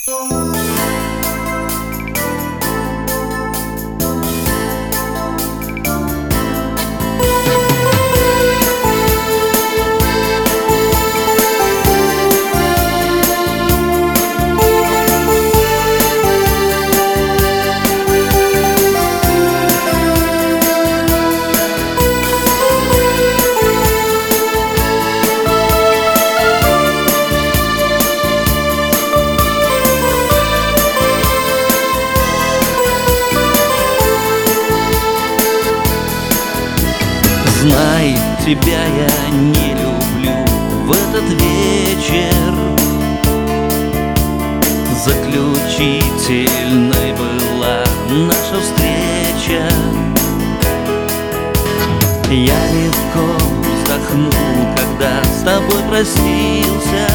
Знай, тебя я не люблю в этот вечер. Заключительной была наша встреча. Я легко вздохнул, когда с тобой простился.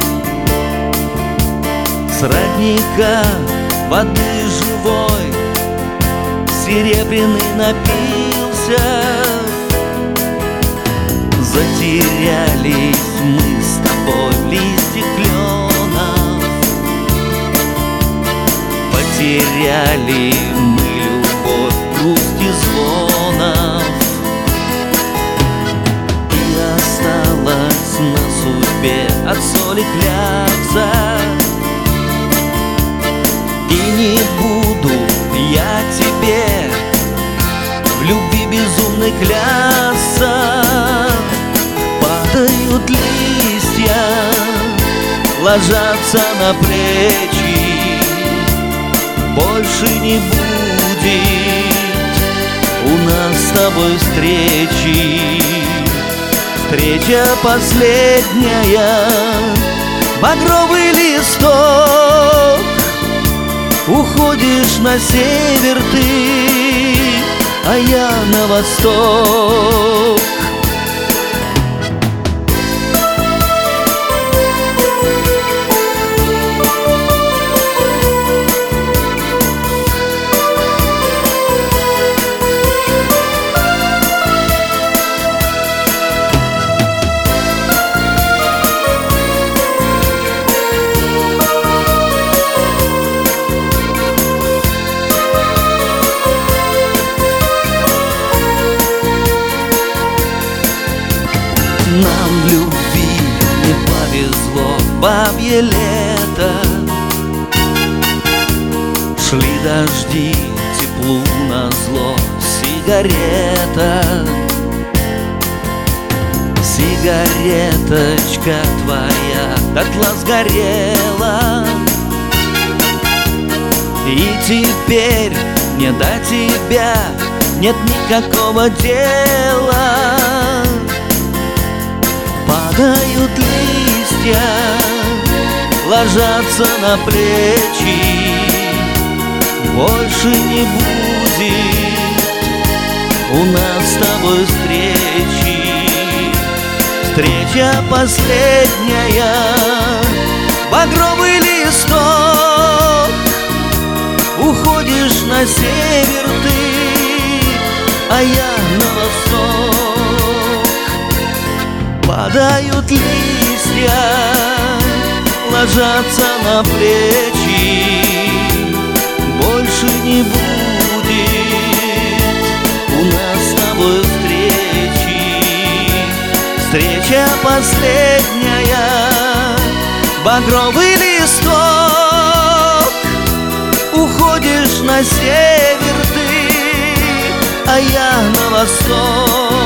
С родника воды живой серебряный напился. Затерялись мы с тобой в листьях кленов. Потеряли мы любовь в грусти звонов. И осталась на судьбе от соли клякса. И не буду я тебе в любви безумной клясться. Падают листья, ложатся на плечи. Больше не будет у нас с тобой встречи. Встреча последняя, багровый листок. Уходишь на север ты, а я на восток. Нам в любви не повезло, бабье лето. Шли дожди, теплу назло сигарета. Сигареточка твоя дотла сгорела. И теперь мне до тебя нет никакого дела. Падают листья, ложатся на плечи. Больше не будет у нас с тобой встречи. Встреча последняя, багровый листок. Уходишь на север ты, а я на восток. Падают листья, ложатся на плечи. Больше не будет у нас с тобой встречи. Встреча последняя, багровый листок. Уходишь на север ты, а я на восток.